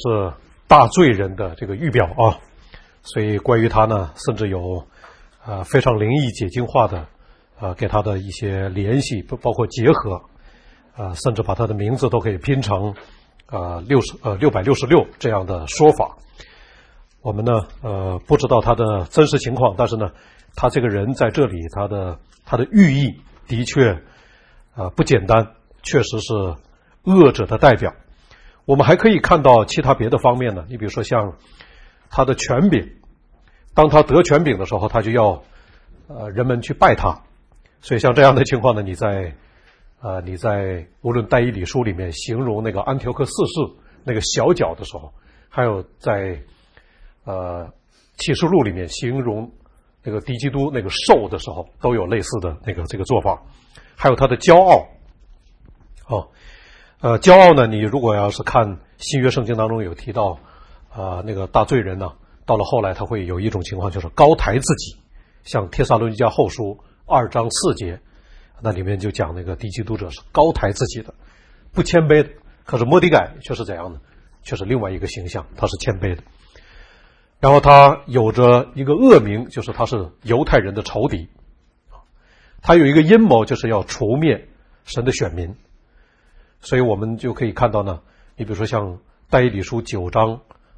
是大罪人的这个预表啊，所以关于他呢，甚至有非常灵异解经化的给他的一些联系，包括结合甚至把他的名字都可以拼成666这样的说法。我们呢不知道他的真实情况，但是呢他这个人在这里他的寓意的确不简单，确实是恶者的代表。我们还可以看到其他别的方面呢，你比如说像他的权柄，当他得权柄的时候，他就要人们去拜他。所以像这样的情况呢，你在无论但以理书里面形容那个安提奥克四世那个小角的时候，还有在启示录里面形容那个敌基督那个兽的时候，都有类似的这个做法。还有他的骄傲骄傲呢，你如果要是看新约圣经当中有提到那个大罪人呢，到了后来他会有一种情况，就是高抬自己，像帖撒罗尼迦后书2章4节，那里面就讲那个敌基督者是高抬自己的，不谦卑的。可是末底改却是怎样的？却是另外一个形象，他是谦卑的。然后他有着一个恶名，就是他是犹太人的仇敌，他有一个阴谋，就是要除灭神的选民。所以我们就可以看到呢，你比如说像但以理书9章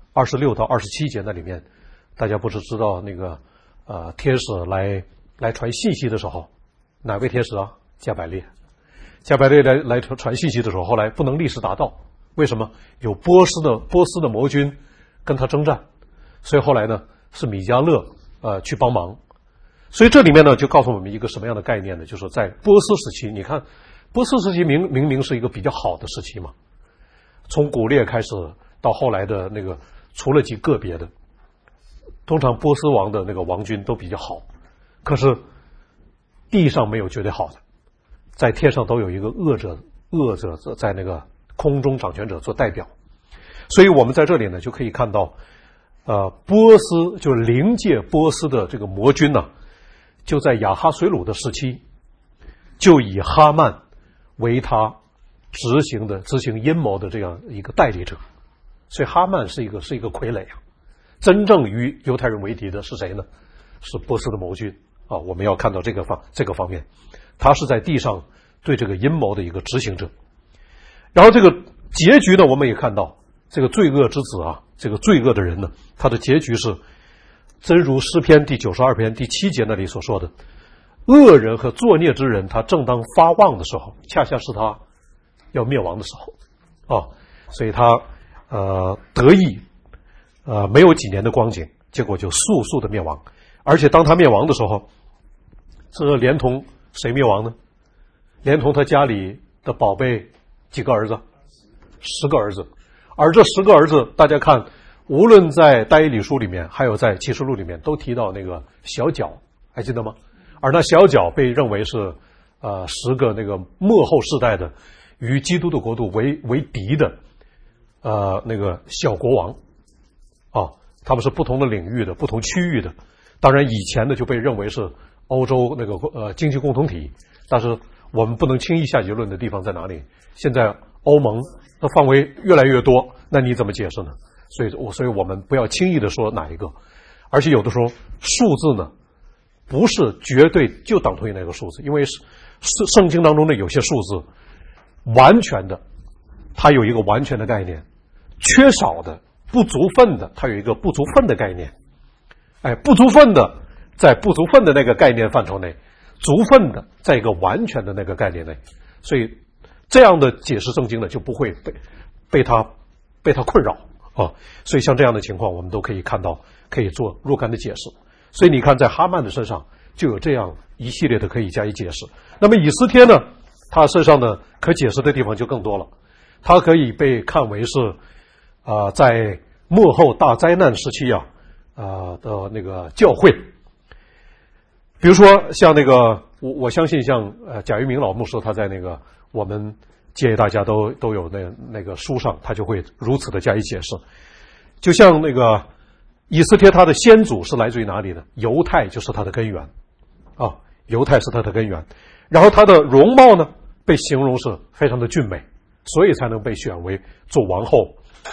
26到27节那里面，大家不是知道那个天使来传信息的时候，哪位天使啊？加百列来传信息的时候，后来不能立时达到，为什么？有波斯的魔军跟他征战，所以后来呢是米迦勒去帮忙。所以这里面呢就告诉我们一个什么样的概念呢？就是在波斯时期，你看波斯时期明明是一个比较好的时期嘛，从古列开始到后来的那个，除了极个别的，通常波斯王的那个王军都比较好，可是地上没有绝对好的，在天上都有一个恶者在那个空中掌权者做代表。所以我们在这里呢就可以看到波斯就是灵界波斯的这个魔军呢，就在亚哈水鲁的时期就以哈曼为他执行阴谋的这样一个代理者。所以哈曼是一个傀儡啊，真正与犹太人为敌的是谁呢？是波斯的谋军啊。我们要看到这个方面，他是在地上对这个阴谋的一个执行者。然后这个结局呢，我们也看到这个罪恶之子啊，这个罪恶的人呢，他的结局是真如诗篇第92篇第7节那里所说的，恶人和作孽之人，他正当发旺的时候，恰恰是他要灭亡的时候啊。所以他得意没有几年的光景，结果就速的灭亡。而且当他灭亡的时候，这连同谁灭亡呢？连同他家里的宝贝几个儿子？10个儿子。而这10个儿子，大家看，无论在但以理书里面还有在启示录里面都提到那个小角，还记得吗？而那小角被认为是10个那个末后世代的与基督的国度为敌的那个小国王啊，他们是不同的领域的不同区域的。当然以前呢就被认为是欧洲那个经济共同体，但是我们不能轻易下结论的地方在哪里？现在欧盟的范围越来越多，那你怎么解释呢？所以我们不要轻易的说哪一个。而且有的时候数字呢不是绝对就等同于那个数字，因为圣经当中的有些数字完全的它有一个完全的概念，缺少的不足分的它有一个不足分的概念。不足分的在不足分的那个概念范畴内，足分的在一个完全的那个概念内。所以这样的解释圣经呢就不会被它困扰啊。所以像这样的情况我们都可以看到，可以做若干的解释。所以你看在哈曼的身上就有这样一系列的可以加以解释。那么以斯帖呢，他身上呢可解释的地方就更多了。他可以被看为是在末后大灾难时期的那个教会。比如说像那个我相信像贾玉明老牧师，他在那个我们建议大家都有那个书上，他就会如此的加以解释。就像那个以斯帖，他的先祖是来自于哪里呢？犹太就是他的根源啊，犹太是他的根源。然后他的容貌呢被形容是非常的俊美，所以才能被选为做王后。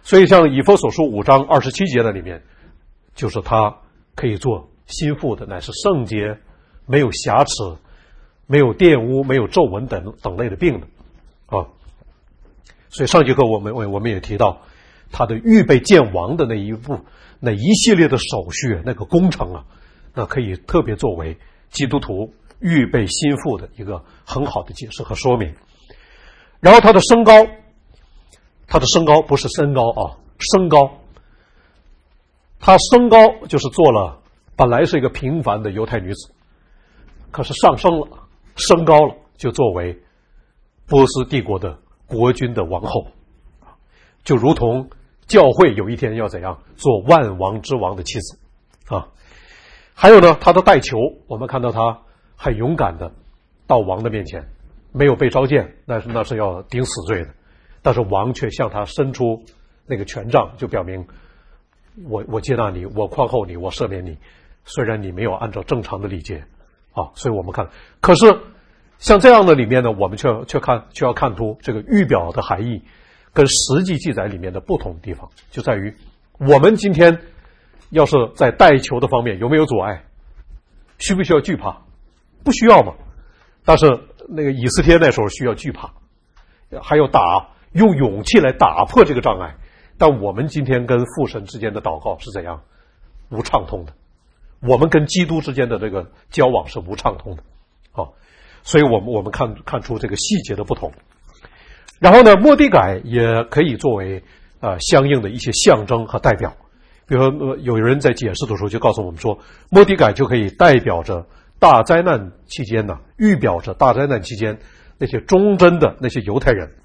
所以像以弗所书5章27节的里面，就是他可以做心腹的，乃是圣洁，没有瑕疵，没有玷污，没有皱纹等类的病的啊。所以上节课我们也提到，他的预备见王的那一系列的手续，那个工程啊，那可以特别作为基督徒预备心腹的一个很好的解释和说明。然后他的身高不是身高啊，身高，他身高就是做了，本来是一个平凡的犹太女子，可是上升了，升高了，就作为波斯帝国的国君的王后，就如同教会有一天要怎样做万王之王的妻子啊。还有呢，他的带球，我们看到他很勇敢的到王的面前，没有被召见，那是要顶死罪的，但是王却向他伸出那个权杖，就表明我接纳你，我宽厚你，我赦免你，虽然你没有按照正常的礼节啊。所以我们看，可是像这样的里面呢，我们却要看出这个预表的含义跟实际记载里面的不同地方，就在于我们今天要是在带球的方面有没有阻碍，需不需要惧怕？不需要嘛。但是那个以斯帖那时候需要惧怕，还要用勇气来打破这个障碍。但我们今天跟父神之间的祷告是怎样？无畅通的。我们跟基督之间的这个交往是无畅通的啊。所以我们看出这个细节的不同。然后呢，末底改也可以作为相应的一些象征和代表。比如说有人在解释的时候就告诉我们说，末底改就可以代表着大灾难期间呢，预表着大灾难期间那些忠贞的那些犹太人，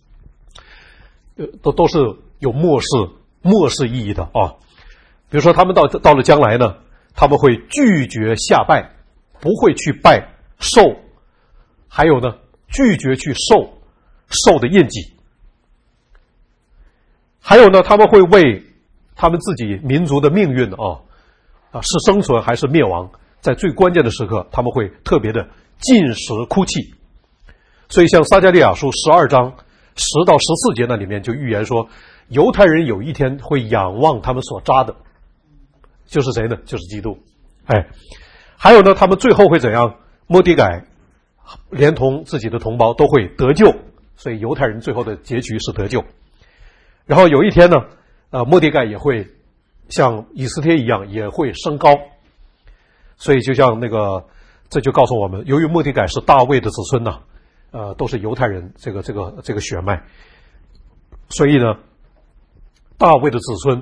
都是有末世意义的啊。比如说他们到了将来呢，他们会拒绝下拜，不会去拜兽，还有呢，拒绝去兽的印记，还有呢，他们会为他们自己民族的命运是生存还是灭亡，在最关键的时刻，他们会特别的禁食哭泣。所以像撒迦利亚书12章10到14节那里面就预言说，犹太人有一天会仰望他们所扎的，就是谁呢？就是基督。还有呢，他们最后会怎样？末底改连同自己的同胞都会得救，所以犹太人最后的结局是得救。然后有一天呢，末底改也会像以斯帖一样，也会升高。所以就像这就告诉我们，由于末底改是大卫的子孙呢，都是犹太人这个血脉，所以呢，大卫的子孙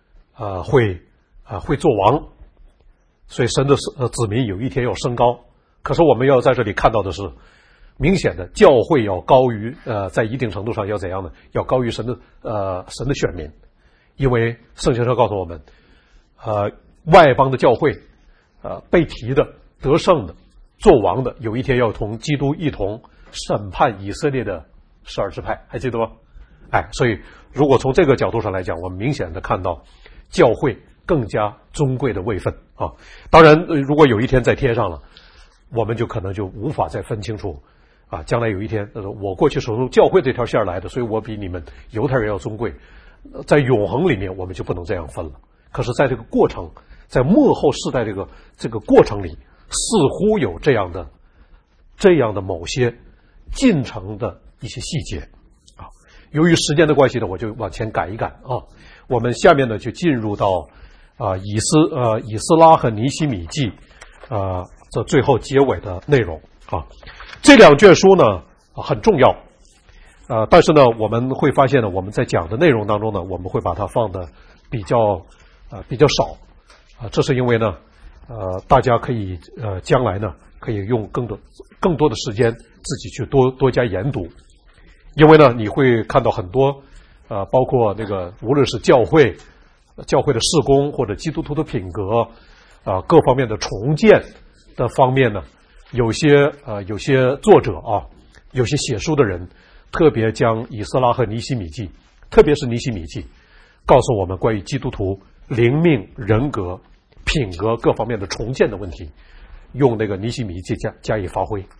会做王，所以神的子民有一天要升高。可是我们要在这里看到的是，明显的教会要高于在一定程度上要怎样呢？要高于神的选民，因为圣经上告诉我们，外邦的教会被提的得胜的做王的，有一天要同基督一同审判以色列的12支派，还记得吗？所以如果从这个角度上来讲，我们明显的看到教会更加尊贵的位分啊。当然如果有一天在天上了，我们就可能就无法再分清楚将来有一天我过去是从教会这条线来的，所以我比你们犹太人要尊贵，在永恒里面我们就不能这样分了。可是在这个过程，在末后世代这个过程里，似乎有这样的某些进程的一些细节啊。由于时间的关系呢，我就往前赶一赶啊。我们下面呢就进入到以斯拉和尼希米记这最后结尾的内容啊。这两卷书呢很重要但是呢我们会发现呢，我们在讲的内容当中呢，我们会把它放的比较少这是因为呢大家可以将来呢可以用更多的时间自己去多加研读。因为呢你会看到很多包括无论是教会的事工，或者基督徒的品格各方面的重建的方面呢，有些作者有些写书的人特别将以斯拉和尼希米记，特别是尼希米记，告诉我们关于基督徒灵命、人格、品格各方面的重建的问题，用尼希米记加以发挥，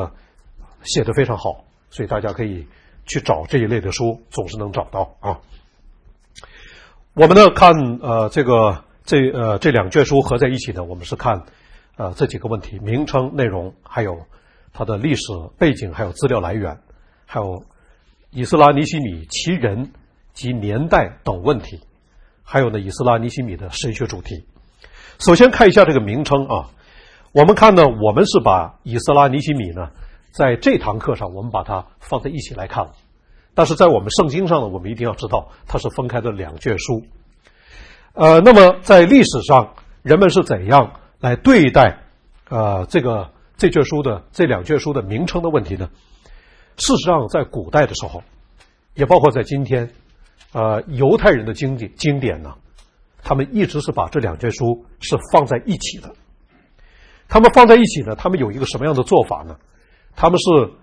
写得非常好，所以大家可以去找这一类的书，总是能找到啊。 我们呢看这两卷书合在一起呢，我们是看这几个问题：名称、内容，还有它的历史背景，还有资料来源，还有以斯拉尼希米其人及年代等问题，还有呢以斯拉尼希米的神学主题。首先看一下这个名称啊，我们看呢，我们是把以斯拉尼希米呢在这堂课上我们把它放在一起来看，但是在我们圣经上呢，我们一定要知道它是分开的两卷书。那么在历史上人们是怎样来对待这卷书的这两卷书的名称的问题呢？事实上在古代的时候，也包括在今天，犹太人的经典呢，他们一直是把这两卷书是放在一起的。他们放在一起呢，他们有一个什么样的做法呢？他们是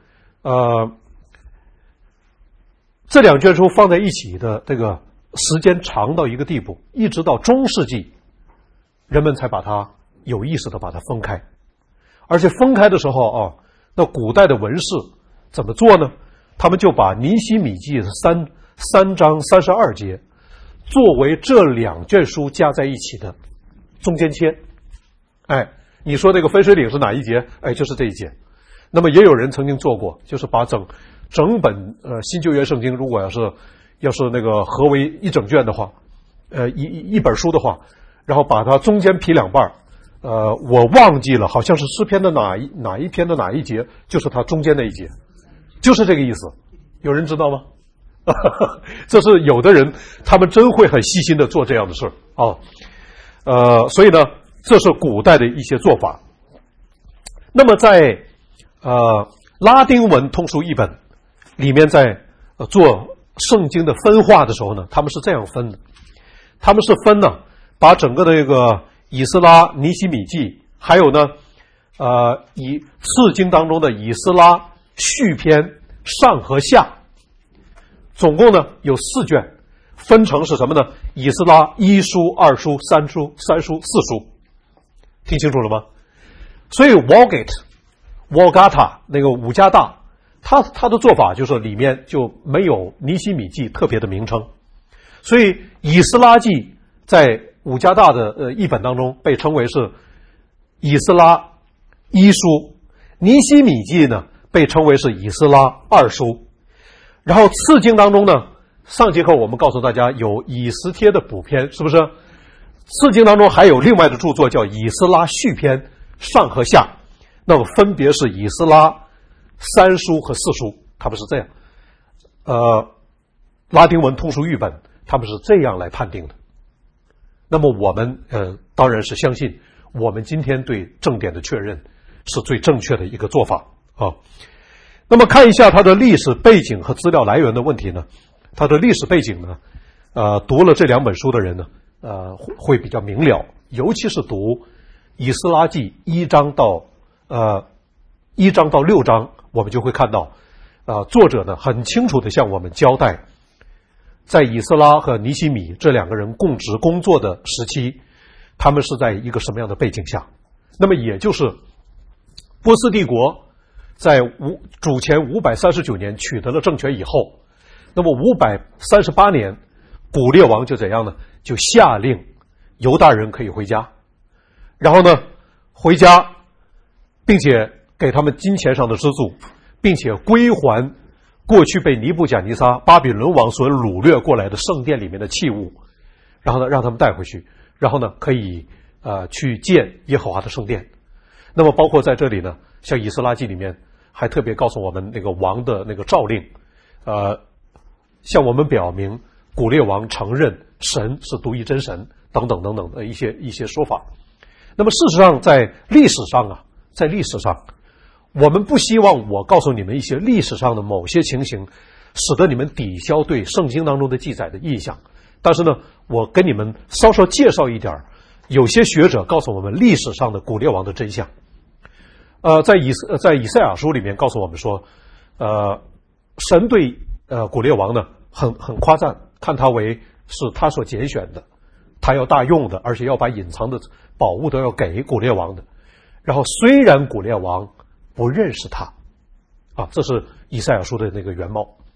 这两卷书放在一起的这个时间长到一个地步，一直到中世纪，人们才把它有意识的把它分开。而且分开的时候啊，那古代的文士怎么做呢？他们就把尼希米记的三章32节作为这两卷书加在一起的中间切。你说那个分水岭是哪一节？就是这一节。那么也有人曾经做过，就是把整本新旧约圣经，如果要是那个合为一整卷的话，一本书的话，然后把它中间劈两半，我忘记了，好像是诗篇的哪一篇的哪一节，就是它中间那一节，就是这个意思。有人知道吗？这是有的人，他们真会很细心的做这样的事啊。所以呢，这是古代的一些做法。那么在拉丁文通俗译本里面，在做圣经的分化的时候呢，他们是这样分的。他们是分呢，把整个的这个以斯拉尼希米记，还有呢以次经当中的以斯拉续篇上和下，总共呢有4卷，分成是什么呢？以斯拉1书、2书、3书、4书。听清楚了吗？所以 Vulgata 那个五加大，他的做法就是里面就没有尼希米记特别的名称，所以以斯拉记在五加大的译本当中被称为是以斯拉1书，尼希米记呢被称为是以斯拉2书。然后次经当中呢，上节课我们告诉大家有以斯帖的补篇，是不是？次经当中还有另外的著作叫以斯拉续篇上和下，那么分别是以斯拉3书和4书，他们是这样。拉丁文通俗译本他们是这样来判定的。那么我们当然是相信我们今天对正典的确认是最正确的一个做法啊。那么看一下它的历史背景和资料来源的问题呢，它的历史背景呢，读了这两本书的人呢，会比较明了，尤其是读以斯拉记1章到6章，我们就会看到，作者呢很清楚地向我们交代，在以斯拉和尼希米这两个人供职工作的时期，他们是在一个什么样的背景下。那么也就是波斯帝国在主前539年取得了政权以后，那么538年古列王就怎样呢？就下令犹大人可以回家，然后呢回家，并且给他们金钱上的资助，并且归还过去被尼布甲尼撒巴比伦王所掳掠过来的圣殿里面的器物，然后呢让他们带回去，然后呢可以去建耶和华的圣殿。那么包括在这里呢，像以斯拉记里面还特别告诉我们那个王的那个诏令，向我们表明古列王承认神是独一真神等等等等的一些说法。那么事实上在历史上我们不希望我告诉你们一些历史上的某些情形使得你们抵消对圣经当中的记载的印象，但是呢我跟你们稍稍介绍一点有些学者告诉我们历史上的古列王的真相。在以赛亚书里面告诉我们说，神对古列王呢很夸赞，看他为是他所拣选的，他要大用的，而且要把隐藏的宝物都要给古列王的。然后虽然古列王不认识他，这是以赛亚书的那个原貌，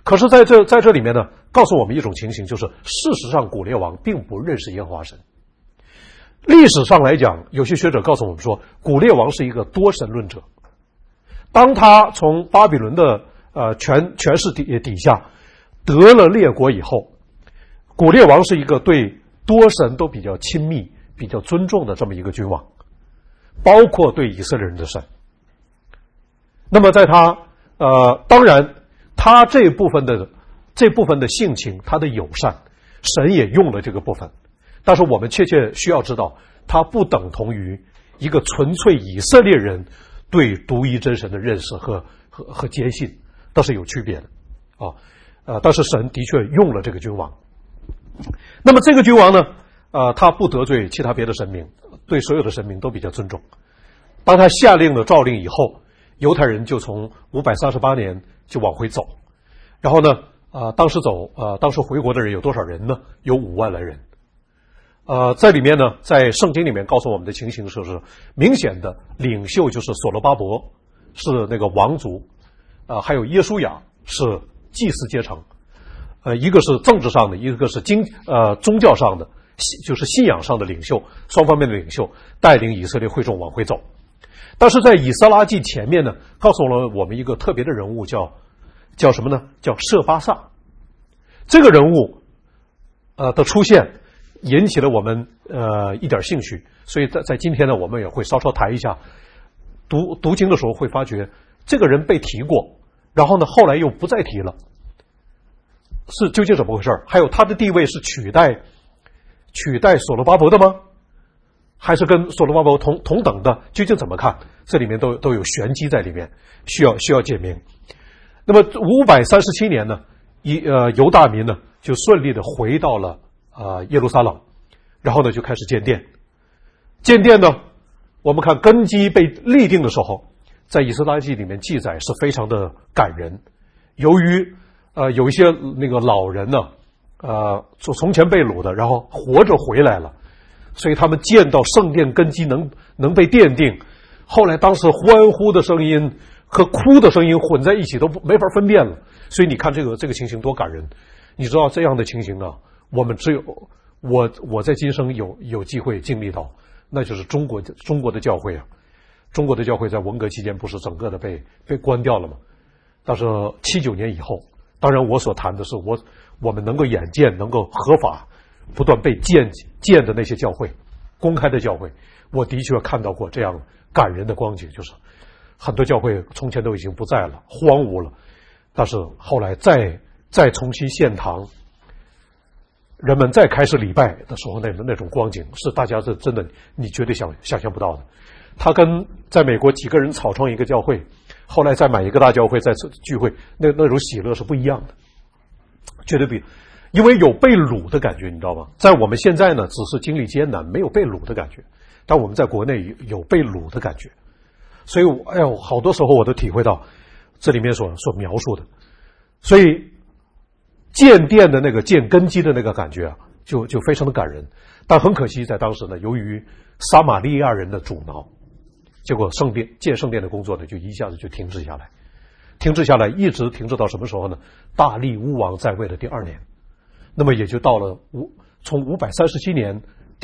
可是在这里面呢，告诉我们一种情形，就是事实上古列王并不认识耶和华神。历史上来讲，有些学者告诉我们说，古列王是一个多神论者。当他从巴比伦的权势底下得了列国以后，古列王是一个对多神都比较亲密、比较尊重的这么一个君王，包括对以色列人的神。那么在他当然他这部分的性情，他的友善，神也用了这个部分，但是我们确切需要知道，它不等同于一个纯粹以色列人对独一真神的认识和坚信，都是有区别的但是神的确用了这个君王。那么这个君王呢，他不得罪其他别的神明，对所有的神明都比较尊重。当他下令了诏令以后，犹太人就从538年就往回走，然后呢，当时回国的人有多少人呢？有5万来人。在里面呢，在圣经里面告诉我们的情形是明显的领袖就是所罗巴伯，是那个王族，还有耶稣亚是祭司阶层，一个是政治上的，一个是宗教上的，就是信仰上的领袖，双方面的领袖带领以色列会众往回走。但是在以斯拉记前面呢，告诉了我们一个特别的人物，叫什么呢？叫舍巴萨。这个人物的出现引起了我们一点兴趣，所以在今天呢，我们也会稍稍谈一下。读经的时候会发觉这个人被提过，然后呢后来又不再提了，是究竟怎么回事？还有他的地位是取代所罗巴伯的吗？还是跟所罗巴伯同等的？究竟怎么看？这里面都有玄机在里面，需要解明。那么537年呢，犹大民呢就顺利的回到了耶路撒冷，然后呢就开始建殿。建殿呢，我们看根基被立定的时候，在以斯拉记里面记载是非常的感人。由于有一些那个老人呢，从前被掳的，然后活着回来了，所以他们见到圣殿根基能被奠定，后来当时欢呼的声音和哭的声音混在一起，都没法分辨了。所以你看这个情形多感人。你知道这样的情形啊，我们只有我在今生有机会经历到，那就是中国的教会啊。中国的教会在文革期间不是整个的被关掉了吗？但是79年以后，当然我所谈的是我们能够眼见能够合法不断被建的那些教会，公开的教会，我的确看到过这样感人的光景，就是很多教会从前都已经不在了，荒芜了，但是后来再重新献堂，人们再开始礼拜的时候，那种光景是大家真的你绝对想象不到的。他跟在美国几个人草创一个教会，后来再买一个大教会再聚会，那种喜乐是不一样的，绝对因为有被掳的感觉，你知道吗？在我们现在呢，只是经历艰难，没有被掳的感觉，但我们在国内有被掳的感觉。所以好多时候我都体会到这里面所描述的。所以建殿的那个建根基的那个感觉啊，就非常的感人。但很可惜，在当时呢，由于撒玛利亚人的阻挠，结果建圣殿的工作呢，就一下子就停滞下来，一直停滞到什么时候呢？大利乌王在位的第2年，那么也就到了从537年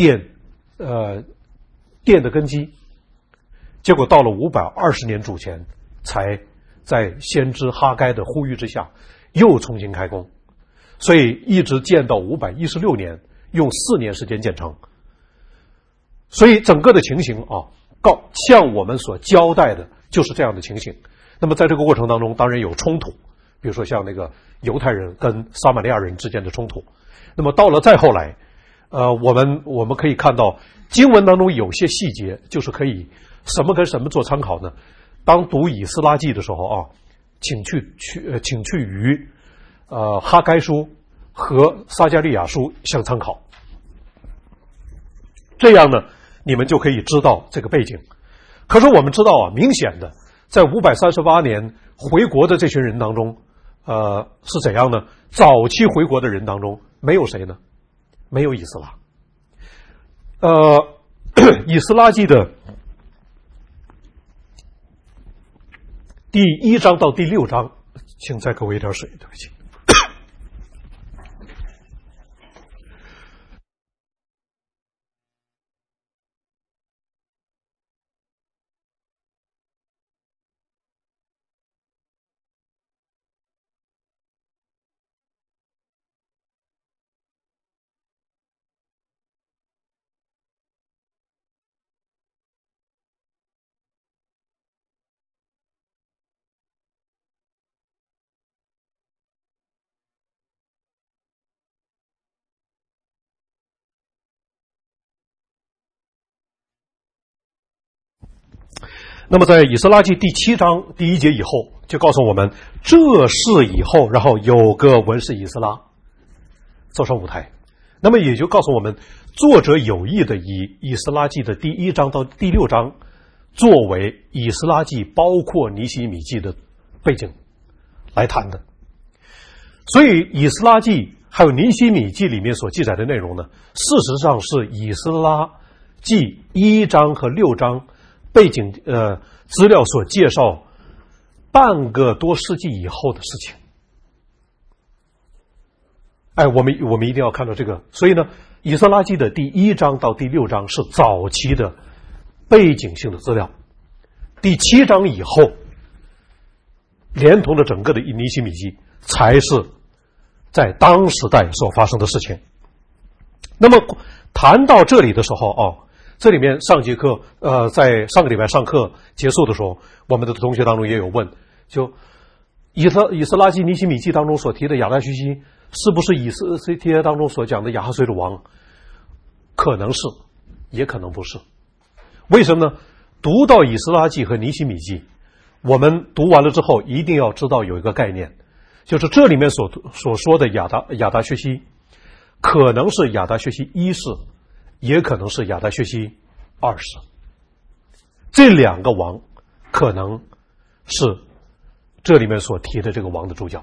殿的根基，结果到了520年主前，才在先知哈该的呼吁之下又重新开工，所以一直建到516年，用4年时间建成。所以整个的情形啊，向我们所交代的就是这样的情形。那么在这个过程当中，当然有冲突，比如说像那个犹太人跟撒玛利亚人之间的冲突。那么到了再后来，我们可以看到经文当中有些细节，就是可以什么跟什么做参考呢？当读以斯拉记的时候啊，请去与哈该书和撒迦利亚书相参考，这样呢，你们就可以知道这个背景。可是我们知道啊，明显的在538年回国的这群人当中，是怎样呢？早期回国的人当中没有谁呢？没有以斯拉。以斯拉记的第1章到第6章，请再给我一点水，对不起。 那么在以斯拉记第7章第1节以后，就告诉我们这事以后，然后有个文士以斯拉走上舞台。那么也就告诉我们，作者有意的以以斯拉记的第1章到第6章作为以斯拉记包括尼希米记的背景来谈的。所以以斯拉记还有尼希米记里面所记载的内容呢，事实上是以斯拉记1章和6章背景资料所介绍半个多世纪以后的事情。我们一定要看到这个。所以呢，以斯拉记的第1章到第6章是早期的背景性的资料，第7章以后连同着整个的尼希米记才是在当时代所发生的事情。那么谈到这里的时候这里面上节课在上个礼拜上课结束的时候，我们的同学当中也有问，就以斯拉记尼希米记当中所提的亚达薛西是不是以斯帖当中所讲的亚哈随鲁王？可能是，也可能不是。为什么呢？读到以斯拉记和尼希米记，我们读完了之后一定要知道有一个概念，就是这里面所说的亚达薛西可能是亚达薛西1世，也可能是亚达薛西2世。这2个王可能是这里面所提的这个王的主角。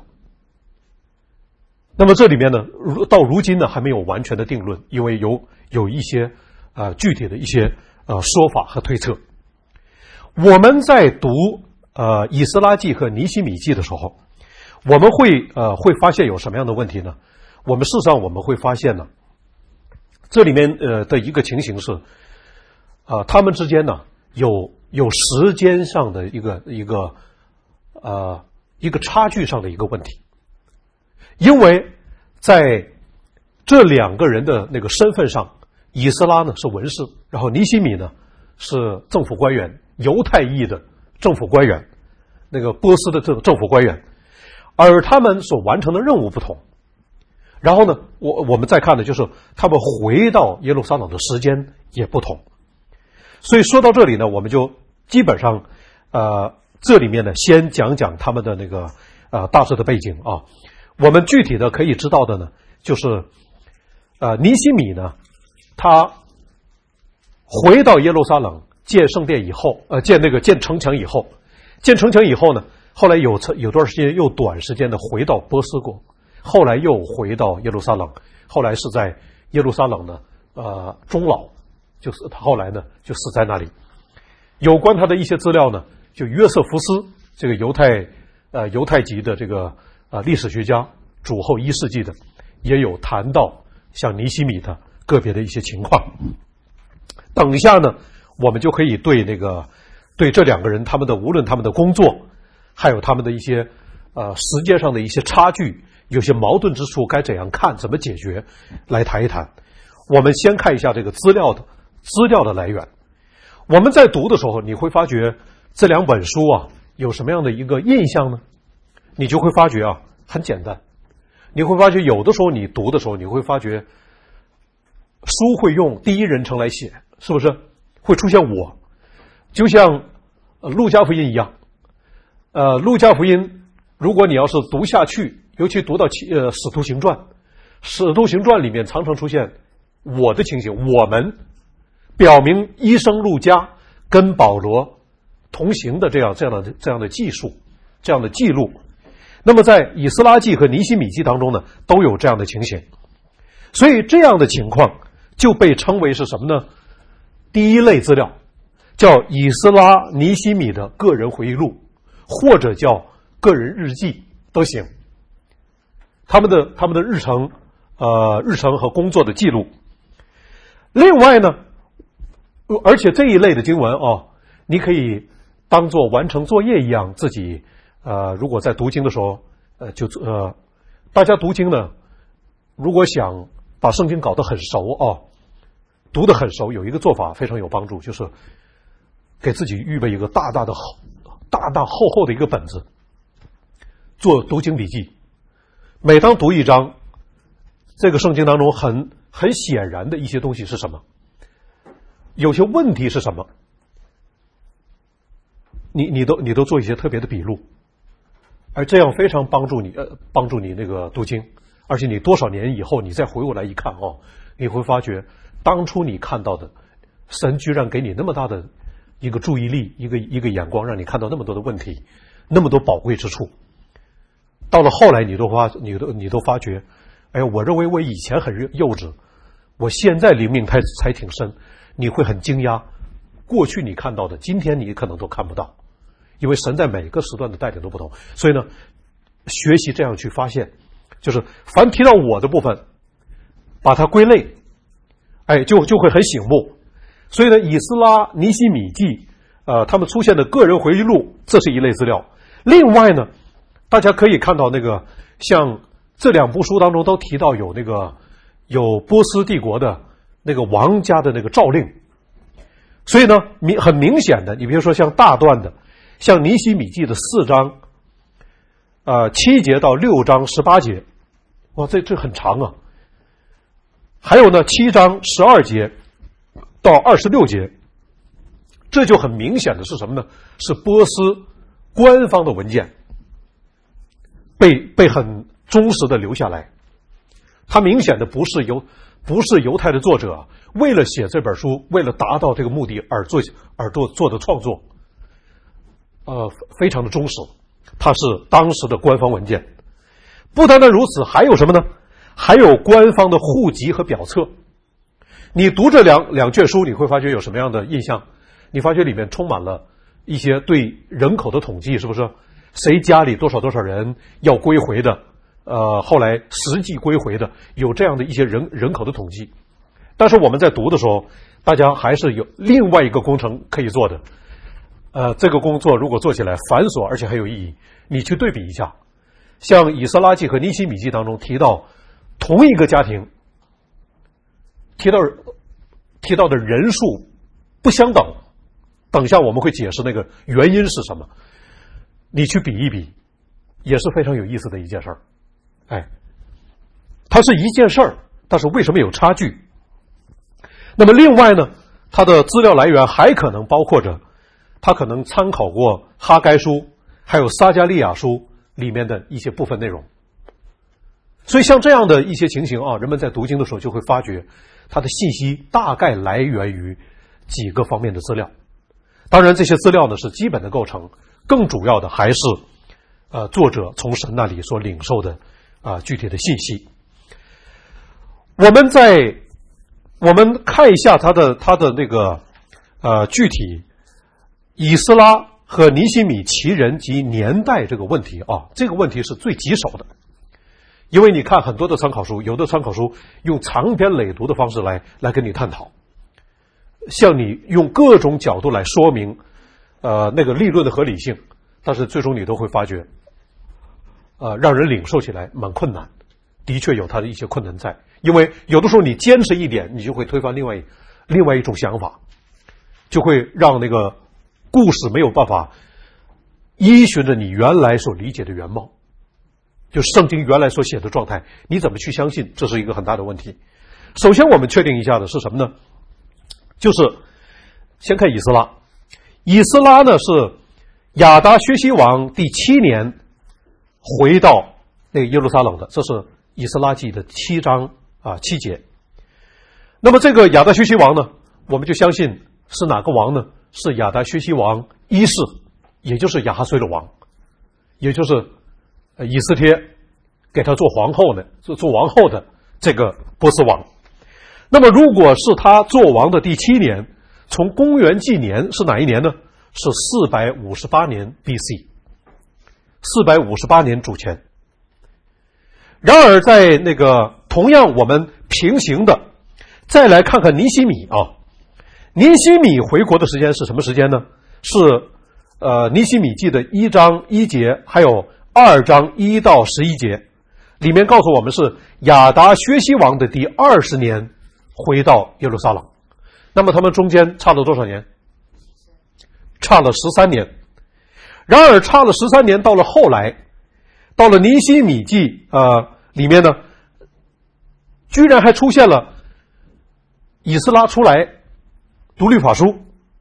那么这里面呢，到如今呢还没有完全的定论，因为有一些具体的一些说法和推测。我们在读以斯拉记和尼希米记的时候，我们会发现有什么样的问题呢？事实上我们会发现呢，这里面的一个情形是他们之间呢有时间上的一个差距上的一个问题。因为在这2个人的那个身份上，以斯拉呢是文士，然后尼希米呢是政府官员，犹太裔的政府官员，那个波斯的政府官员，而他们所完成的任务不同。然后呢，我们再看的就是他们回到耶路撒冷的时间也不同。所以说到这里呢，我们就基本上这里面呢先讲讲他们的那个大致的背景啊。我们具体的可以知道的呢，就是尼希米呢，他回到耶路撒冷建圣殿以后，建城墙以后，呢，后来有段时间又短时间的回到波斯国，后来又回到耶路撒冷，后来是在耶路撒冷的终老，就是他后来呢就死在那里。有关他的一些资料呢，就约瑟夫斯这个犹太籍的这个历史学家，主后1世纪的，也有谈到像尼希米的个别的一些情况。等一下呢，我们就可以对这2个人无论他们的工作，还有他们的一些时间上的一些差距，有些矛盾之处该怎样看，怎么解决，来谈一谈。我们先看一下这个资料的来源。我们在读的时候，你会发觉这2本书有什么样的一个印象呢？你就会发觉很简单，你会发觉有的时候你读的时候，你会发觉书会用第一人称来写，是不是会出现我？就像路加福音一样，路加福音如果你要是读下去，尤其读到使徒行传里面常常出现我的情形，我们表明医生路加跟保罗同行的这样的技术，这样的记录。那么在以斯拉记和尼希米记当中呢，都有这样的情形。所以这样的情况就被称为是什么呢？第一类资料叫以斯拉尼希米的个人回忆录，或者叫个人日记都行。他们的日程和工作的记录。另外呢，而且这一类的经文你可以当做完成作业一样，自己如果在读经的时候大家读经呢，如果想把圣经搞得很熟读得很熟，有一个做法非常有帮助，就是给自己预备一个大大厚厚的一个本子，做读经笔记。每当读一章，这个圣经当中很显然的一些东西是什么，有些问题是什么， 你都做一些特别的笔录，而这样非常帮助你那个读经，而且你多少年以后你再回过来一看你会发觉当初你看到的神居然给你那么大的一个注意力，一个眼光，让你看到那么多的问题，那么多宝贵之处。到了后来你都发觉，哎呀，我认为我以前很幼稚，我现在灵命才挺深，你会很惊讶，过去你看到的今天你可能都看不到，因为神在每个时段的带领都不同。所以呢，学习这样去发现，就是凡提到我的部分把它归类，就会很醒目。所以呢，以斯拉、尼希米记他们出现的个人回忆录，这是一类资料。另外呢，大家可以看到那个像这两部书当中都提到有波斯帝国的那个王家的那个诏令，所以呢很明显的，你比如说像大段的，像尼希米记的4章7节到6章18节，哇，这很长啊。还有呢7章12节到26节，这就很明显的是什么呢？是波斯官方的文件被很忠实的留下来。它明显的不是犹太的作者为了写这本书，为了达到这个目的而做的创作，非常的忠实。它是当时的官方文件。不单单如此，还有什么呢？还有官方的户籍和表册。你读这两卷书，你会发觉有什么样的印象？你发觉里面充满了一些对人口的统计，是不是？谁家里多少人要归回的，后来实际归回的，有这样的一些人口的统计。但是我们在读的时候，大家还是有另外一个工程可以做的。这个工作如果做起来繁琐而且很有意义，你去对比一下，像以斯拉记和尼希米记当中提到同一个家庭提到的人数不相等，等下我们会解释那个原因是什么。你去比一比，也是非常有意思的一件事儿。它是一件事儿，但是为什么有差距？那么另外呢，它的资料来源还可能包括着，他可能参考过哈该书还有撒迦利亚书里面的一些部分内容。所以像这样的一些情形人们在读经的时候就会发觉它的信息大概来源于几个方面的资料。当然这些资料呢是基本的构成，更主要的还是作者从神那里所领受的具体的信息。我们看一下他的那个具体以斯拉和尼希米其人及年代这个问题这个问题是最棘手的。因为你看很多的参考书，有的参考书用长篇累牍的方式来跟你探讨，向你用各种角度来说明那个立论的合理性，但是最终你都会发觉让人领受起来蛮困难，的确有它的一些困难在。因为有的时候你坚持一点，你就会推翻另外一种想法，就会让那个故事没有办法依循着你原来所理解的原貌，就圣经原来所写的状态，你怎么去相信？这是一个很大的问题。首先我们确定一下的是什么呢？就是先看以斯拉。以斯拉呢是亚达薛西王第7年回到那个耶路撒冷的，这是以斯拉记的7章7节。那么这个亚达薛西王呢，我们就相信是哪个王呢？是亚达薛西王1世，也就是亚哈随鲁王，也就是以斯帖给他做王后的这个波斯王。那么如果是他做王的第7年，从公元纪年是哪一年呢？是458年 BC， 458年主前。然而在那个同样我们平行的再来看看尼希米尼希米回国的时间是什么时间呢？是尼希米记的1章1节还有2章1到11节，里面告诉我们是亚达薛西王的第20年回到耶路撒冷。那么他们中间差了多少年？差了13年。然而差了13年，到了后来，到了尼希米记里面呢，居然还出现了以斯拉出来读律法书，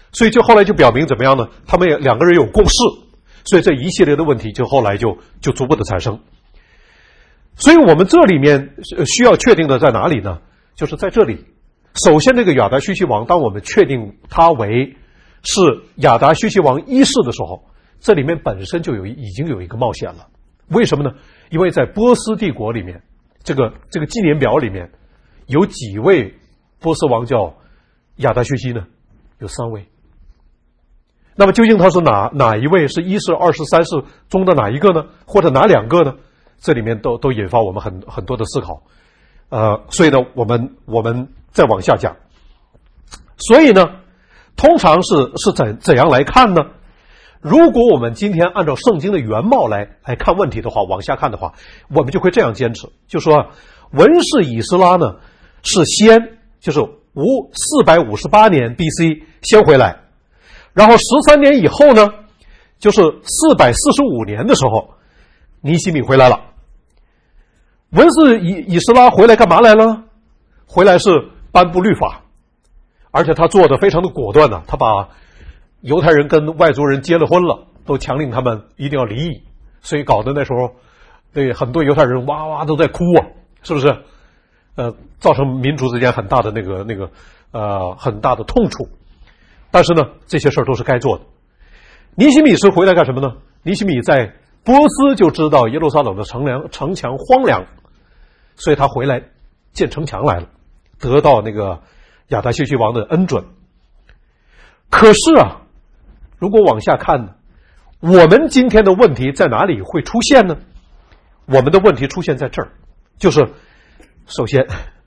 所以就后来就表明怎么样呢？他们两个人有共识，所以这一系列的问题就后来就逐步的产生。所以我们这里面需要确定的在哪里呢？就是在这里。首先，这个亚达薛西王，当我们确定他为是亚达薛西王一世的时候，这里面本身就已经有一个冒险了。为什么呢？因为在波斯帝国里面，这个纪年表里面有几位波斯王叫亚达薛西呢？有3位。那么究竟他是哪一位？是1世、2世、3世中的哪一个呢？或者哪2个呢？这里面都引发我们很多的思考。所以呢，我们再往下讲。所以呢，通常是怎样来看呢？如果我们今天按照圣经的原貌来看问题的话，往下看的话，我们就会这样坚持，就说文士以斯拉呢是先，就是458年 BC 先回来，然后13年以后呢，就是445年的时候，尼希米回来了。文士以斯拉回来干嘛来了？回来是颁布律法，而且他做的非常的果断呢，他把犹太人跟外族人结了婚了，都强令他们一定要离异，所以搞得那时候对很多犹太人哇哇都在哭啊，是不是？造成民族之间很大的很大的痛处。但是呢，这些事儿都是该做的。尼希米是回来干什么呢？尼希米在波斯就知道耶路撒冷的城墙荒凉，所以他回来建城墙来了，得到那个亚达薛西王的恩准。可是啊，如果往下看呢，我们今天的问题在哪里会出现呢？我们的问题出现在这儿，就是首先，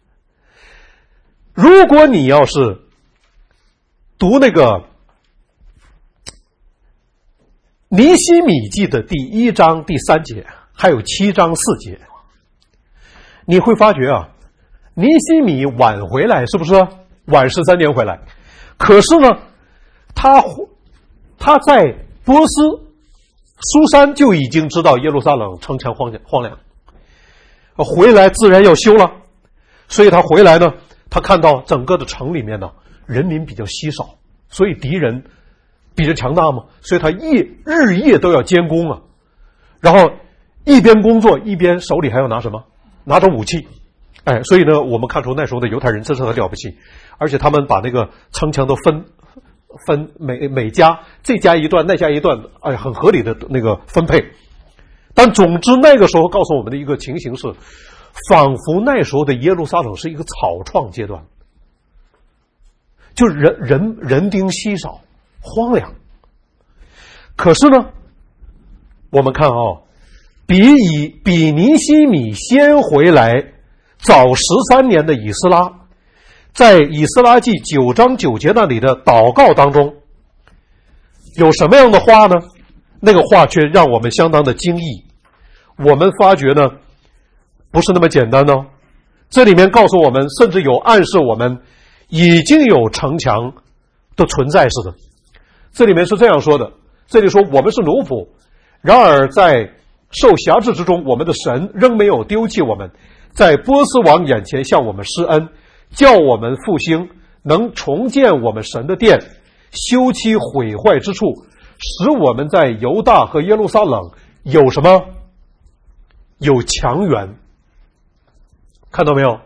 如果你要是读那个尼希米记的第1章第3节，还有7章4节，你会发觉啊，尼希米晚回来，是不是晚13年回来？可是呢，他在波斯苏珊就已经知道耶路撒冷城墙荒凉，回来自然要修了。所以他回来呢，他看到整个的城里面呢，人民比较稀少，所以敌人比人强大嘛，所以他日夜都要监工啊，然后一边工作一边手里还要拿什么？拿着武器。所以呢，我们看出那时候的犹太人真是很了不起，而且他们把那个城墙都分每家这家一段那家一段，很合理的那个分配。但总之那个时候告诉我们的一个情形是，仿佛那时候的耶路撒冷是一个草创阶段，就人丁稀少，荒凉。可是呢，我们看比尼希米先回来早13年的以斯拉，在以斯拉记9章9节那里的祷告当中，有什么样的话呢？那个话却让我们相当的惊异。我们发觉呢，不是那么简单哦。这里面告诉我们，甚至有暗示我们已经有城墙的存在似的。这里面是这样说的，这里说我们是奴仆，然而在受辖制之中，我们的神仍没有丢弃我们，在波斯王眼前向我们施恩，叫我们复兴，能重建我们神的殿，修葺毁坏之处，使我们在犹大和耶路撒冷有什么？有强援。看到没有？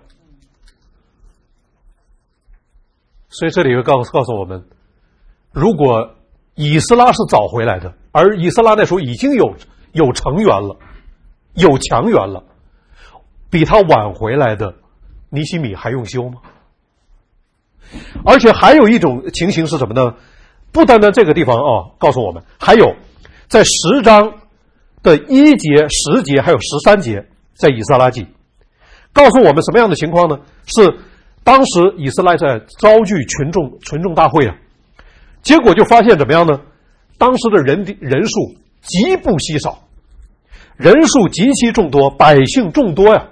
所以这里会告诉我们，如果以斯拉是早回来的，而以斯拉那时候已经有成员了，有强援了，比他晚回来的尼希米还用修吗？而且还有一种情形是什么呢？不单单这个地方告诉我们，还有在10章的1节、10节还有13节，在以斯拉记告诉我们什么样的情况呢？是当时以斯拉在遭拒群众大会啊，结果就发现怎么样呢？当时的人数极不稀少，人数极其众多，百姓众多呀，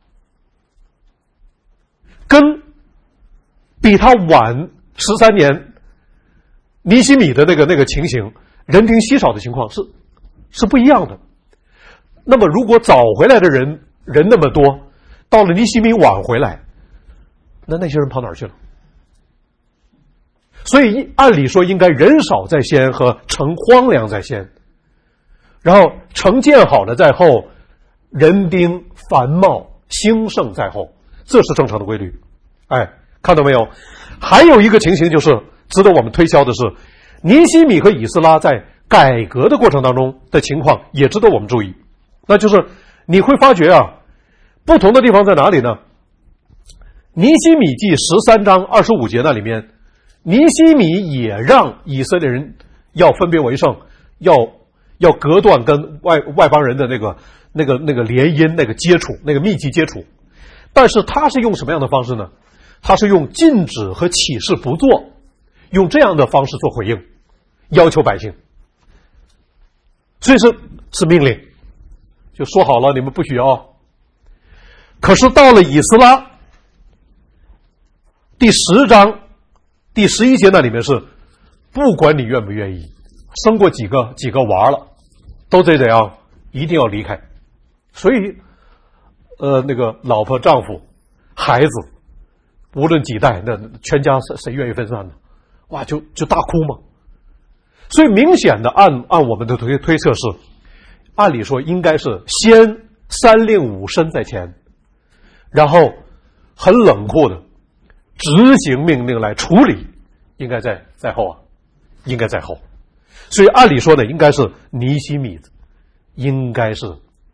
跟比他晚13年尼希米的那个情形，人丁稀少的情况是不一样的。那么如果早回来的人那么多，到了尼希米晚回来，那些人跑哪儿去了？ 所以按理说应该人少在先和城荒凉在先，然后城建好了在后，人丁繁茂兴盛在后，这是正常的规律。哎，看到没有？还有一个情形就是值得我们推销的是，尼希米和以斯拉在改革的过程当中的情况也值得我们注意。那就是你会发觉啊，不同的地方在哪里呢？尼希米记13章25节那里面，尼希米也让以色列人要分别为圣，要隔断跟外邦人的那个联姻、那个接触、那个密集接触。但是他是用什么样的方式呢？他是用禁止和启示不做，用这样的方式做回应，要求百姓。所以是命令，就说好了你们不许要。可是到了以斯拉第10章第11节那里面是，不管你愿不愿意，生过几个娃了，都得怎样，一定要离开。所以那个老婆丈夫孩子无论几代，那全家谁愿意分散呢？哇，就大哭嘛。所以明显的按我们的推测是，按理说应该是先三令五申在前，然后很冷酷的执行命令来处理，应该在后啊，应该在后。所以按理说呢，应该是尼希米应该是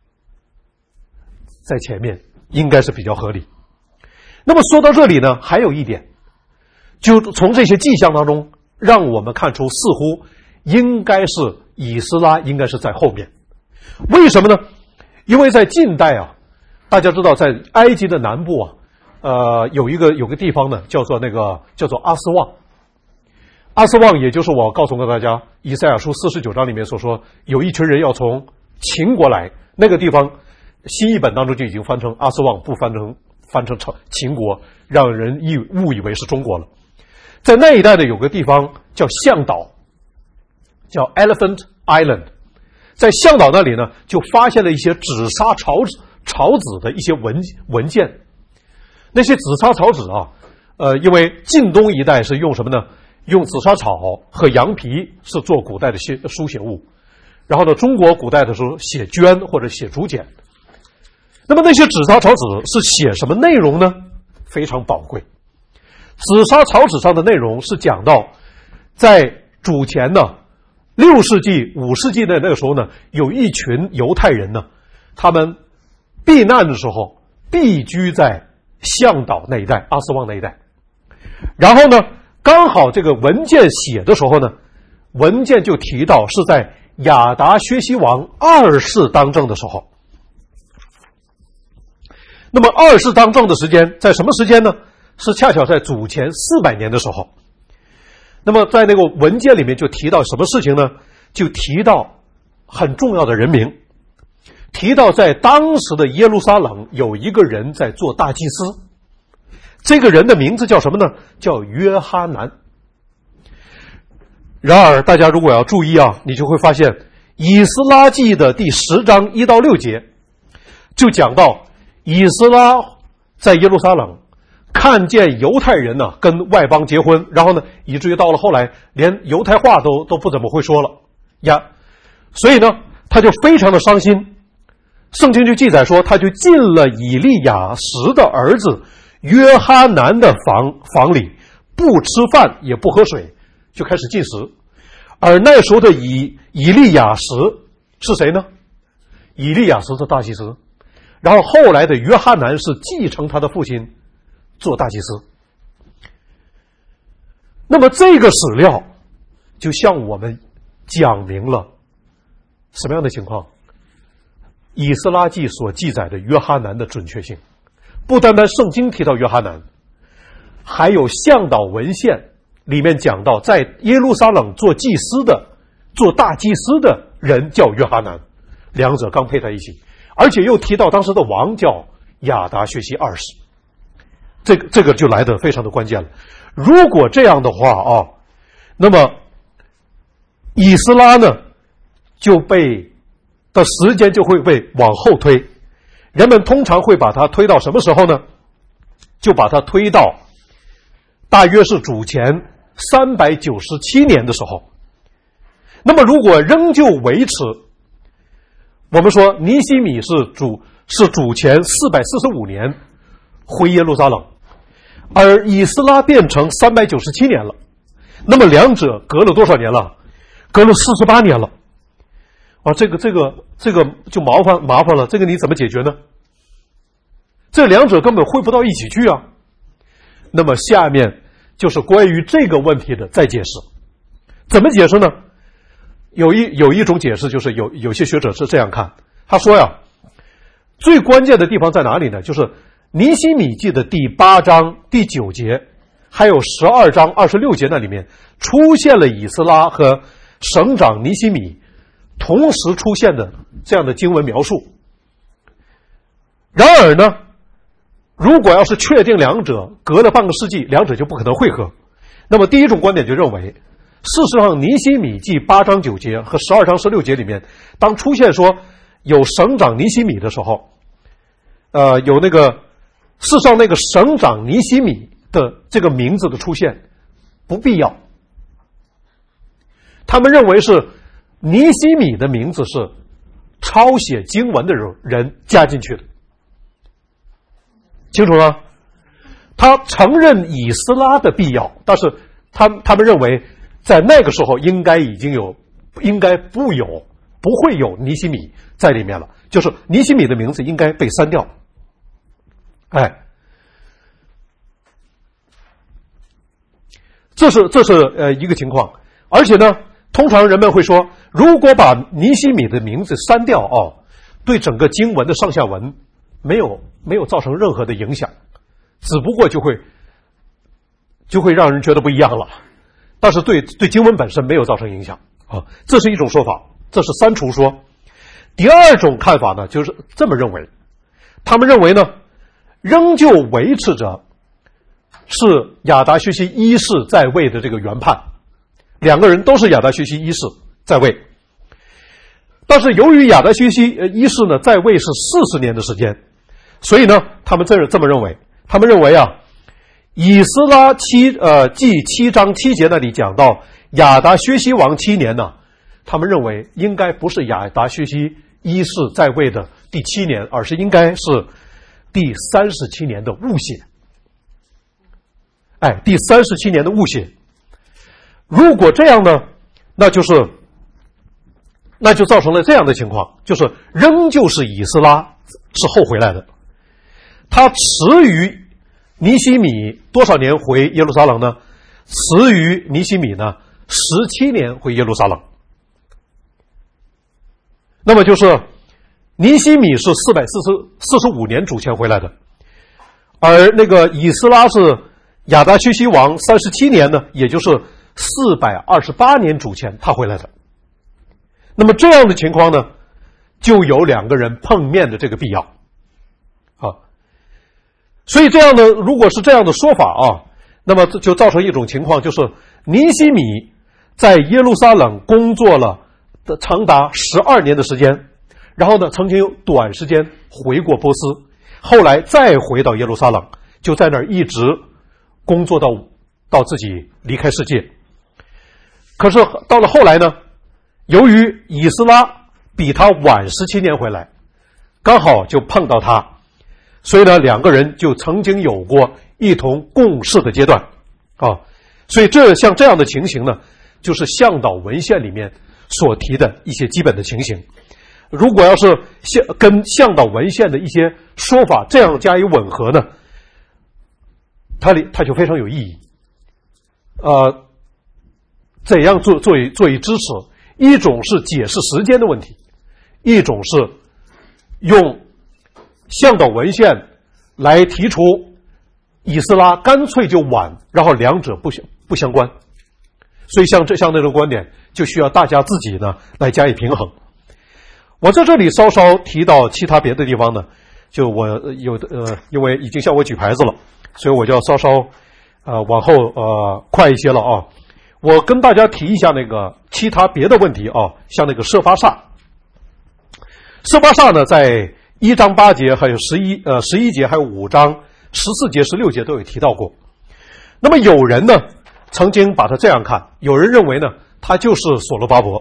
在前面，应该是比较合理。那么说到这里呢，还有一点，就从这些迹象当中让我们看出，似乎应该是以斯拉应该是在后面。为什么呢？因为在近代啊，大家知道在埃及的南部啊，有个地方呢，叫做阿斯旺。阿斯旺也就是我告诉过大家以赛亚书49章里面所说，有一群人要从秦国来，那个地方新译本当中就已经翻成阿斯旺，不翻成秦国，让人误以为是中国了。在那一带呢，有个地方叫象岛，叫 Elephant Island。在象岛那里呢，就发现了一些紫砂草纸的一些文件。那些紫砂草纸啊，因为晋东一带是用什么呢？用紫砂草和羊皮是做古代的书写物，然后呢，中国古代的时候写绢或者写竹简。那么那些紫砂草纸是写什么内容呢？非常宝贵。紫砂草纸上的内容是讲到，在主前呢6世纪、5世纪的那个时候呢，有一群犹太人呢，他们避难的时候避居在象岛那一带、阿斯旺那一带。然后呢，刚好这个文件写的时候呢，文件就提到是在亚达薛西王2世当政的时候。那么2世当政的时间在什么时间呢？是恰巧在主前400年的时候。那么在那个文件里面就提到什么事情呢？就提到很重要的人名，提到在当时的耶路撒冷有一个人在做大祭司，这个人的名字叫什么呢？叫约哈南。然而大家如果要注意啊，你就会发现以斯拉记的第10章1到6节就讲到以斯拉在耶路撒冷看见犹太人呢跟外邦结婚，然后呢以至于到了后来连犹太话都不怎么会说了呀，所以呢他就非常的伤心。圣经就记载说，他就进了以利亚实的儿子约哈南的房里，不吃饭也不喝水，就开始禁食。而那时候的以利亚实是谁呢？以利亚实的大祭司。然后后来的约哈南是继承他的父亲做大祭司。那么这个史料就向我们讲明了什么样的情况？以斯拉记所记载的约哈南的准确性，不单单圣经提到约哈南，还有向导文献里面讲到在耶路撒冷做大祭司的人叫约哈南，两者刚配在一起，而且又提到当时的王叫亚达薛西2世。这个就来得非常的关键了。如果这样的话啊，那么以斯拉呢的时间就会被往后推。人们通常会把它推到什么时候呢？就把它推到大约是主前 397年的时候，那么如果仍旧维持，我们说尼希米是主前445年回耶路撒冷，而以斯拉变成397年了，那么两者隔了多少年了？隔了48年了。这个就麻烦了，这个你怎么解决呢？这两者根本汇不到一起去啊。那么下面就是关于这个问题的再解释。怎么解释呢？有一种解释，就是有些学者是这样看，他说呀，最关键的地方在哪里呢？就是尼希米记的第8章第9节，还有12章26节那里面出现了以斯拉和省长尼希米同时出现的这样的经文描述。然而呢，如果要是确定两者隔了半个世纪，两者就不可能汇合。那么第一种观点就认为，事实上尼希米记8章9节和12章16节里面，当出现说有省长尼希米的时候，有那个事实上那个省长尼希米的这个名字的出现不必要。他们认为是尼希米的名字是抄写经文的人加进去的，清楚了？他承认以斯拉的必要，但是他们认为在那个时候应该不会有尼希米在里面了，就是尼希米的名字应该被删掉。这是一个情况。而且呢，通常人们会说，如果把尼希米的名字删掉对整个经文的上下文没有造成任何的影响，只不过就会让人觉得不一样了，但是对经文本身没有造成影响这是一种说法，这是删除说。第二种看法呢，就是这么认为，他们认为呢，仍旧维持着是亚达薛西一世在位的这个原判，两个人都是亚达薛西一世在位。但是由于亚达薛西一世呢在位是40年的时间，所以呢他们这么认为，他们认为以斯拉记7章7节那里讲到亚达薛西王7年呢，他们认为应该不是亚达薛西一世在位的第7年，而是应该是第37年的误写。第37年的误写。如果这样呢，那就造成了这样的情况，就是仍旧是以斯拉是后回来的，他迟于尼希米多少年回耶路撒冷呢？迟于尼希米呢17年回耶路撒冷。那么就是尼希米是445年主前回来的，而那个以斯拉是亚达薛西王37年呢，也就是428年主前他回来的。那么这样的情况呢，就有两个人碰面的这个必要所以这样的，如果是这样的说法那么就造成一种情况，就是尼希米在耶路撒冷工作了长达12年的时间，然后呢曾经有短时间回过波斯，后来再回到耶路撒冷，就在那儿一直工作到自己离开世界。可是到了后来呢，由于以斯拉比他晚17年回来，刚好就碰到他，所以呢两个人就曾经有过一同共事的阶段所以像这样的情形呢，就是向导文献里面所提的一些基本的情形。如果要是跟向导文献的一些说法这样加以吻合呢，它就非常有意义。怎样做以支持？一种是解释时间的问题，一种是用向导文献来提出以斯拉干脆就晚，然后两者不相关。所以像那种观点，就需要大家自己呢来加以平衡。我在这里稍稍提到其他别的地方呢，就我因为已经向我举牌子了，所以我就要稍稍往后快一些了我跟大家提一下那个其他别的问题像那个舍巴煞呢，在1章8节还有11节还有5章14节16节都有提到过。那么有人呢曾经把它这样看，有人认为呢，他就是所罗巴伯，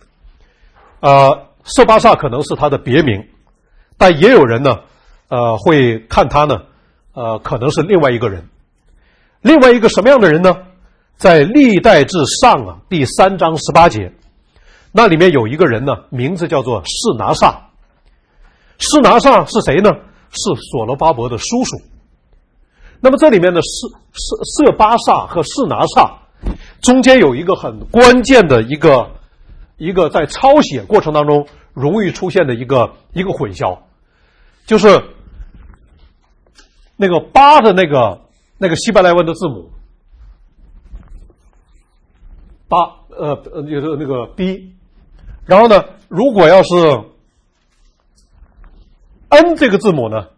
色巴萨可能是他的别名，但也有人呢，会看他呢，可能是另外一个人。另外一个什么样的人呢？在历代志上啊第3章18节，那里面有一个人呢，名字叫做示拿撒。示拿撒是谁呢？是所罗巴伯的叔叔。那么这里面的色巴萨和示拿撒中间有一个很关键的一个在抄写过程当中容易出现的一个混淆，就是那个巴的那个希伯来文的字母巴那个 B， 然后呢，如果要是 N 这个字母呢，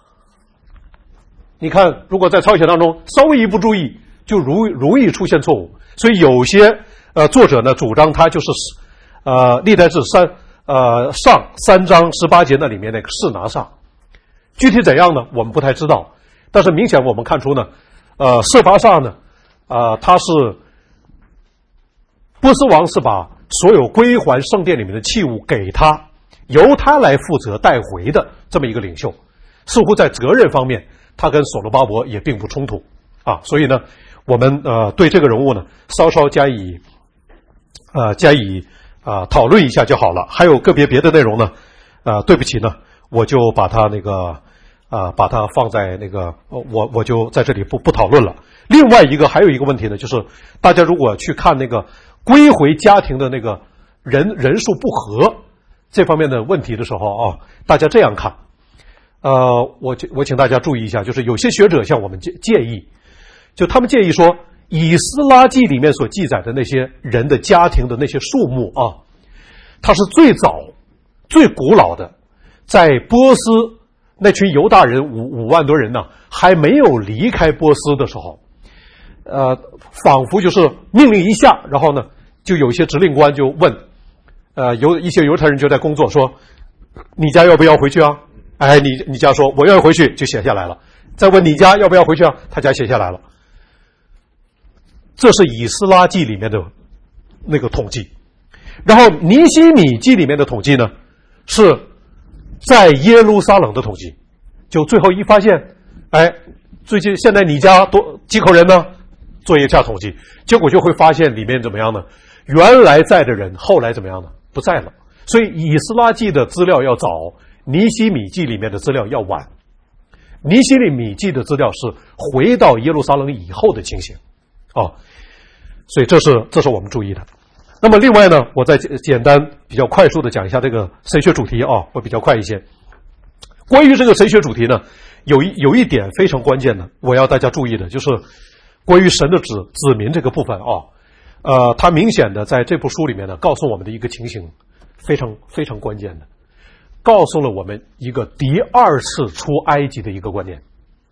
你看如果在抄写当中稍微一不注意，就容易出现错误。所以有些作者呢主张它就是历代志上3章18节那里面那个示拿撒。具体怎样呢，我们不太知道，但是明显我们看出呢，色巴萨呢，他是波斯王是把所有归还圣殿里面的器物给他，由他来负责带回的这么一个领袖，似乎在责任方面他跟所罗巴伯也并不冲突啊。所以呢，我们对这个人物呢稍稍加以讨论一下就好了。还有个别别的内容呢，对不起呢，我就把它把它放在那个我就在这里不讨论了。另外还有一个问题呢，就是大家如果去看那个归回家庭的那个人数不合这方面的问题的时候啊，大家这样看，我请大家注意一下，就是有些学者向我们建议，就他们建议说，以斯拉记里面所记载的那些人的家庭的那些数目啊，它是最早最古老的，在波斯那群犹大人5万多人呢，还没有离开波斯的时候，仿佛就是命令一下，然后呢，就有些执令官就问，有一些犹太人就在工作说，你家要不要回去啊？哎，你家说我要回去，就写下来了。再问你家要不要回去啊？他家写下来了。这是以斯拉记里面的那个统计。然后尼希米记里面的统计呢，是在耶路撒冷的统计。就最后一发现，哎，最近现在你家几口人呢？做一下统计，结果就会发现里面怎么样呢？原来在的人后来怎么样呢？不在了。所以以斯拉记的资料要早，尼希米记里面的资料要晚。尼希米记的资料是回到耶路撒冷以后的情形所以这是我们注意的。那么另外呢，我再简单比较快速的讲一下这个神学主题会比较快一些。关于这个神学主题呢，有一点非常关键的，我要大家注意的，就是关于神的子民这个部分他明显的在这部书里面呢，告诉我们的一个情形非常非常关键的，告诉了我们一个第二次出埃及的一个观念。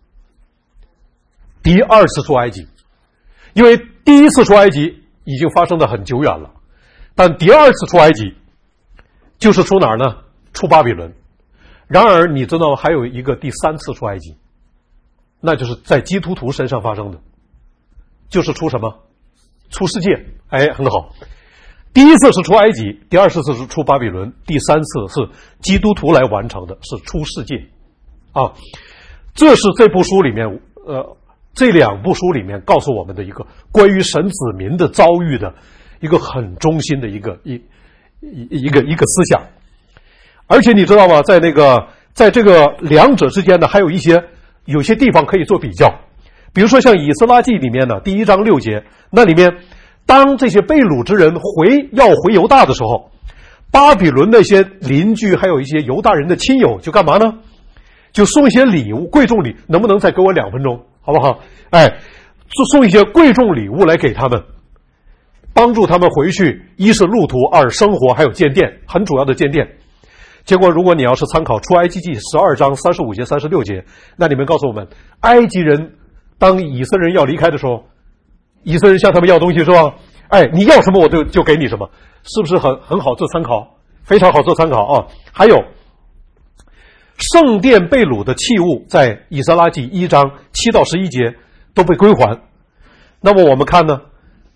第二次出埃及，因为第一次出埃及已经发生的很久远了，但第二次出埃及就是出哪儿呢？出巴比伦。然而你知道还有一个第三次出埃及，那就是在基督徒身上发生的，就是出什么？出世界。哎，很好。第一次是出埃及，第二次是出巴比伦，第三次是基督徒来完成的，是出世界这是这部书里面这两部书里面告诉我们的一个关于神子民的遭遇的一个很中心的一个思想。而且你知道吗，在这个两者之间呢，还有有些地方可以做比较。比如说像以斯拉记里面呢，第1章6节，那里面当这些被掳之人要回犹大的时候，巴比伦那些邻居还有一些犹大人的亲友就干嘛呢？就送一些礼物，贵重礼，能不能再给我2分钟好不好？送一些贵重礼物来给他们，帮助他们回去，一是路途，二是生活，还有建殿，很主要的建殿。结果如果你要是参考出埃及记12章35节36节，那里面告诉我们，埃及人当以色列人要离开的时候，以色列人向他们要东西是吧？你要什么我就给你什么，是不是很好做参考？非常好做参考还有圣殿被掳的器物，在以斯拉记1章7到11节都被归还。那么我们看呢，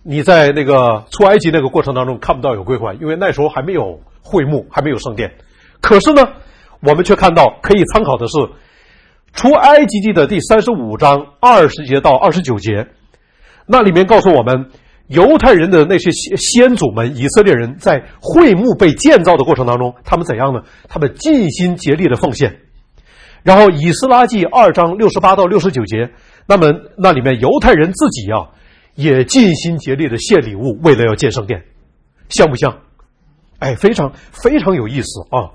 你在那个出埃及那个过程当中看不到有归还，因为那时候还没有会幕，还没有圣殿。可是呢，我们却看到可以参考的是出埃及记的第35章20节到29节，那里面告诉我们犹太人的那些先祖们以色列人在会幕被建造的过程当中，他们怎样呢？他们尽心竭力的奉献。然后以斯拉记2章68到69节，那么那里面犹太人自己啊也尽心竭力的献礼物，为了要建圣殿，像不像？哎，非常非常有意思啊。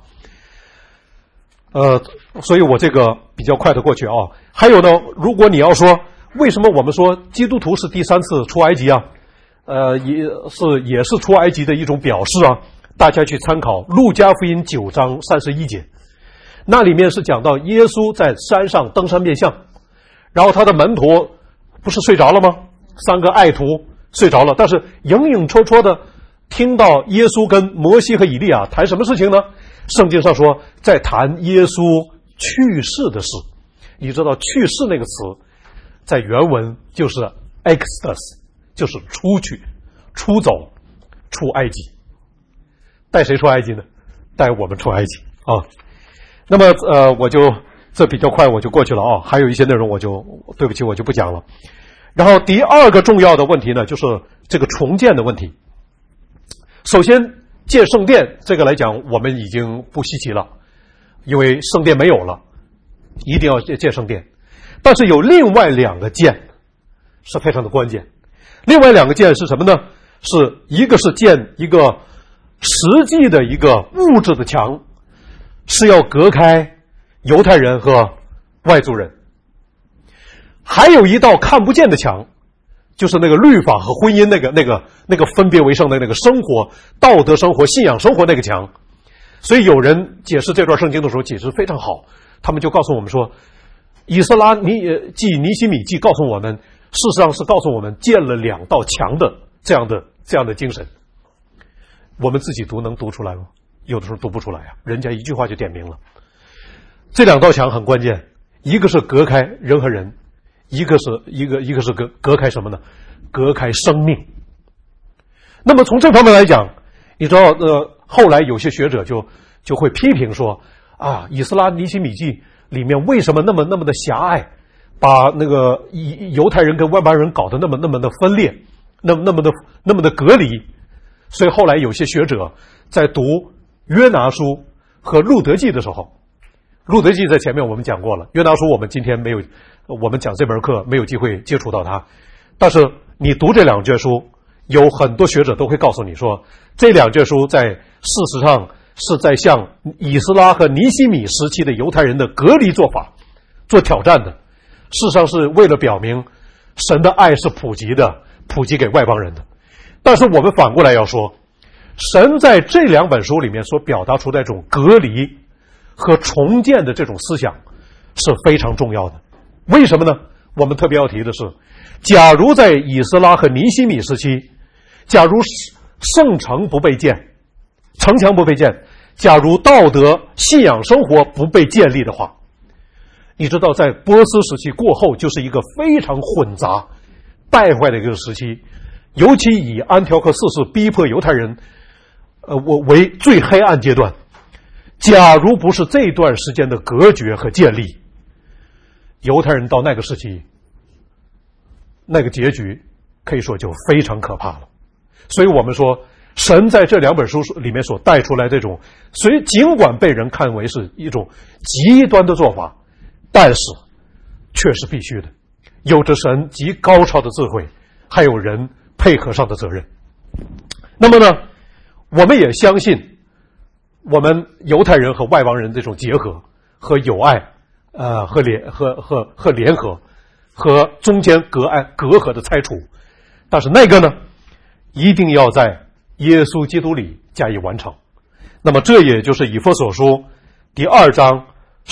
所以我这个比较快的过去啊。还有呢，如果你要说为什么我们说基督徒是第3次出埃及啊，也是出埃及的一种表示啊。大家去参考路加福音9章31节，那里面是讲到耶稣在山上登山面相，然后他的门徒不是睡着了吗？3个爱徒睡着了，但是影影绰绰的听到耶稣跟摩西和以利亚谈什么事情呢？圣经上说在谈耶稣去世的事。你知道去世那个词在原文就是 exodus， 就是出去、出走、出埃及。带谁出埃及呢？带我们出埃及啊。那么我就这比较快，我就过去了啊。还有一些内容我就对不起，我就不讲了。然后第二个重要的问题呢，就是这个重建的问题。首先建圣殿这个来讲，我们已经不稀奇了，因为圣殿没有了，一定要建圣殿。但是有另外2个建是非常的关键。另外2个建是什么呢？是一个是建一个实际的一个物质的墙，是要隔开犹太人和外族人。还有一道看不见的墙，就是那个律法和婚姻那个分别为圣的那个生活、道德生活、信仰生活那个墙。所以有人解释这段圣经的时候解释非常好，他们就告诉我们说，以斯拉记尼希米记告诉我们，事实上是告诉我们建了2道墙的这样的精神。我们自己读能读出来吗？有的时候读不出来啊，人家一句话就点明了。这2道墙很关键，一个是隔开人和人，一个是隔开什么呢？隔开生命。那么从这方面来讲，你知道后来有些学者就会批评说啊，以斯拉尼希米记里面为什么那么的狭隘，把那个犹太人跟外邦人搞得那么的分裂，那么的隔离。所以后来有些学者在读约拿书和路德记的时候，路德记在前面我们讲过了，约拿书我们今天没有，我们讲这门课没有机会接触到它。但是你读这2卷书，有很多学者都会告诉你说，这2卷书在事实上是在向以斯拉和尼希米时期的犹太人的隔离做法做挑战的。事实上是为了表明神的爱是普及给外邦人的。但是我们反过来要说，神在这2本书里面所表达出的这种隔离和重建的这种思想是非常重要的。为什么呢？我们特别要提的是，假如在以斯拉和尼希米时期，假如圣城不被建，城墙不被建，假如道德信仰生活不被建立的话，你知道在波斯时期过后就是一个非常混杂败坏的一个时期，尤其以安条克四世逼迫犹太人为最黑暗阶段。假如不是这段时间的隔绝和建立，犹太人到那个时期那个结局可以说就非常可怕了。所以我们说神在这2本书里面所带出来这种，尽管被人看为是一种极端的做法，但是却是必须的，有着神极高超的智慧，还有人配合上的责任。那么呢，我们也相信我们犹太人和外邦人这种结合和友爱和联合和中间隔阂的拆除，但是那个呢一定要在耶稣基督里加以完成。那么这也就是以弗所书第2章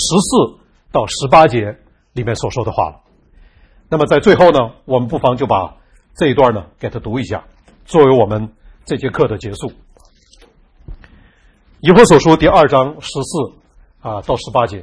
14到18节里面所说的话了。那么在最后呢，我们不妨就把这一段呢给它读一下，作为我们这节课的结束。以弗所书第2章14到18节。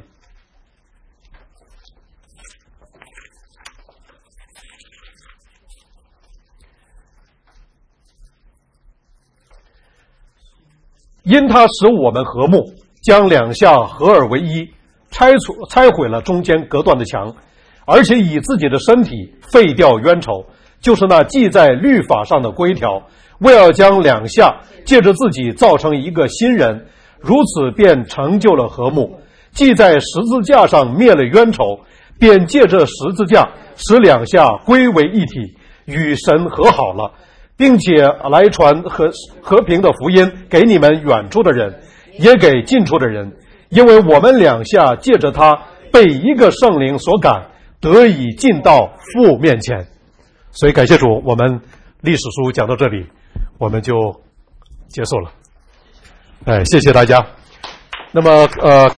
因他使我们和睦，将两下合而为一，拆毁了中间隔断的墙，而且以自己的身体废掉冤仇，就是那记在律法上的规条，为要将两下借着自己造成一个新人，如此便成就了和睦。既在十字架上灭了冤仇，便借着十字架使两下归为一体，与神和好了，并且来传和平的福音给你们远处的人，也给近处的人，因为我们两下借着他被一个圣灵所感，得以进到父面前。所以感谢主，我们历史书讲到这里，我们就结束了。谢谢大家。那么